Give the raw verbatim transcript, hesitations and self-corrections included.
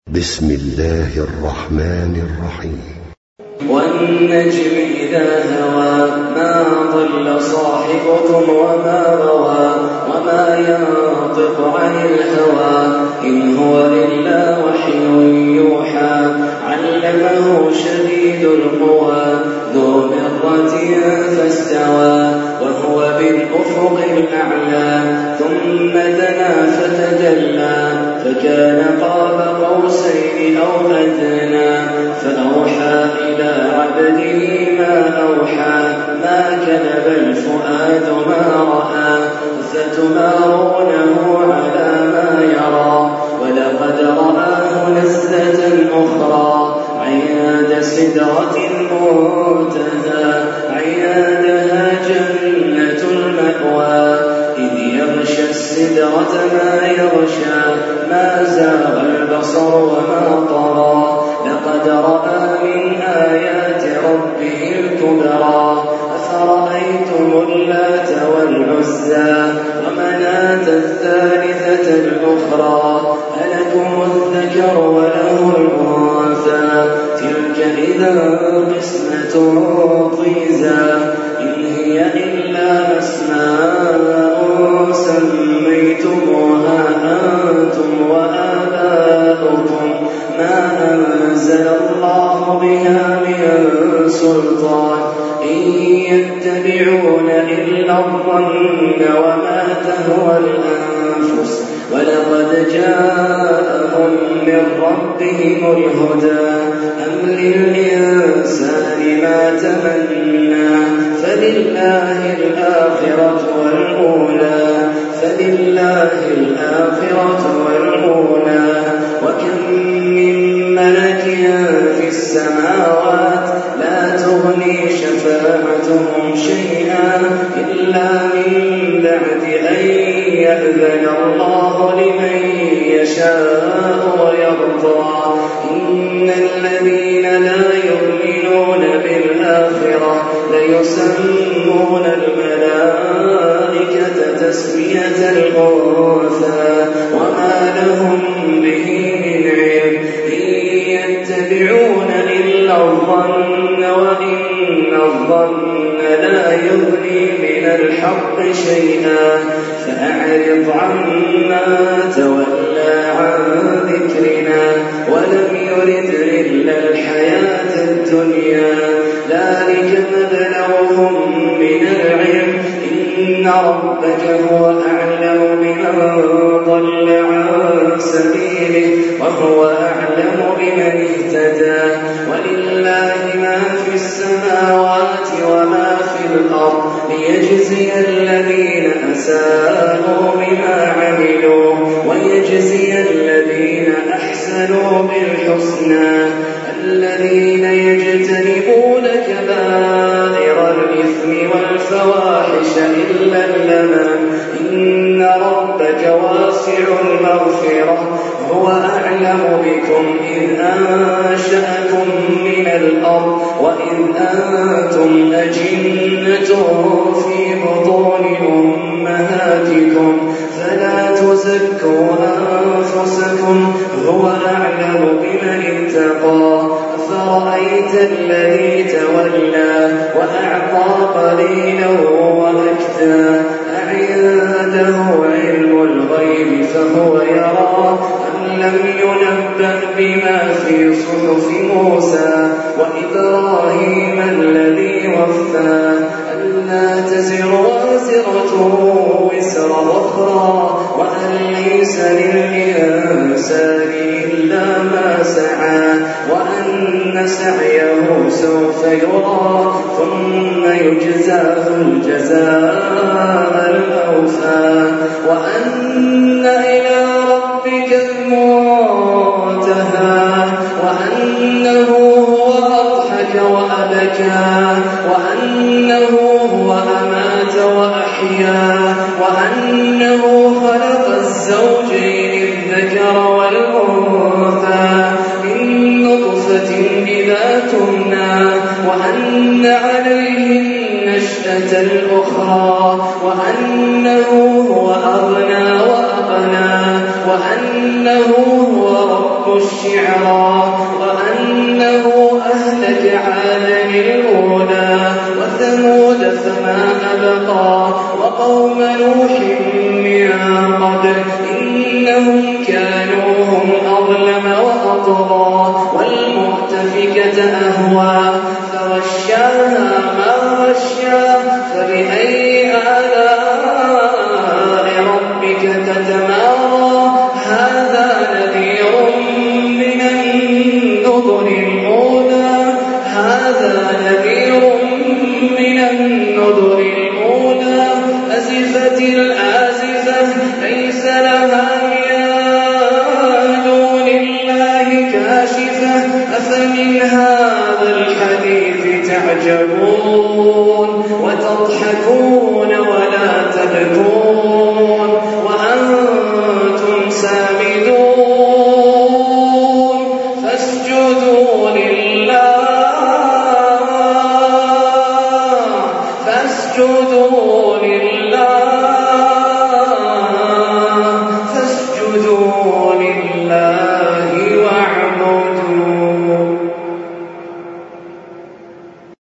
بسم الله الرحمن الرحيم. والنجم إذا هوى ما ضل صاحبكم وما غوى وما ينطق عن الهوى إن هو إلا وحي يوحى علمه شديد القوى ذو مرة فاستوى وهو بالأفق الأعلى ثم دنا فتدلى فكان قاب قوسين أو أدنى فأوحى إلى عبده ما أوحى ما كذب الفؤاد ما رأى فتمارونه على ما يرى ولقد رآه نزلة أخرى عند سدرة المنتهى عندها جنة المأوى إذ يغشى السدرة ما يغشى ما زاغ البصر وما طغى لقد رأى من آيات ربه الكبرى أفرأيتم اللات والعزى ومناة الثالثة الأخرى ألكم الذكر وله الأنثى تلك إذا قسمة ضيزى إن هي إلا أسماء سميتموها أنتم وآباؤكم ما أنزل الله بها من سلطان إن يتبعون إلا الظن وما تهوى الأنفس ولقد جاءهم من ربهم الهدى أم للإنسان ما تمنى فلله الآخرة والأولى فلله الآخرة والأولى وكم من ملك في السماوات لا تغني شفاعتهم شيئا إلا من بعد أن يأذن الله لمن يشاء ويرضى إن الذين لا يؤمنون بالآخرة ليسمون الملائكة تسمية الأنثى وما لهم به من علم إن يتبعون إلا الظن وإن الظن لا يغني من الحق شيئا فأعرض عما تولى عن ذكرنا ولم يرد إلا الحياة الدنيا ذلك مبلغهم من العلم إن ربك هو أعلم بمن ضل عن سبيله وهو أعلم بمن اهتدى ولله ما في السماوات وما في الأرض ليجزي الذين أساءوا بما عملوا ويجزي الذين أحسنوا بالحسنى الذين يجتنبون كبائر الإثم والفواحش إلا اللمم إن ربك واسع المغفرة هو أعلم بكم إذ أنشأكم من الأرض وإذ أنتم أجنة في بطون أمهاتكم فلا تزكوا أنفسكم هو أعلم بمن اتقى أفرأيت الذي تولى وأعطى قليلا وأكدى أعنده علم الغيب فهو يرى أم لم ينبأ بما في صحف موسى وإبراهيم الذي وفى ألا تزر وازرة وزر أخرى وأن ليس للإنسان إلا ما سعى وأن سعيه سوف يرى ثم يجزاه الجزاء الأوفى وأن إلى ربك المنتهى وأنه هو أضحك وأبكى وأنه هو أمات وأحيا وأنه خلق الزوجين الذكر والأنثى من نطفة إذا تمنى وأن عليه النشأة الأخرى وأنه هو أغنى وأقنى وأنه هو رب رب الشعرى وأنه أهلك عادا الأولى وثمود فما أبقى وقوم نوح من قبل إنهم كانوا هم أظلم وأطغى والمؤتفكة أهوى فغشاها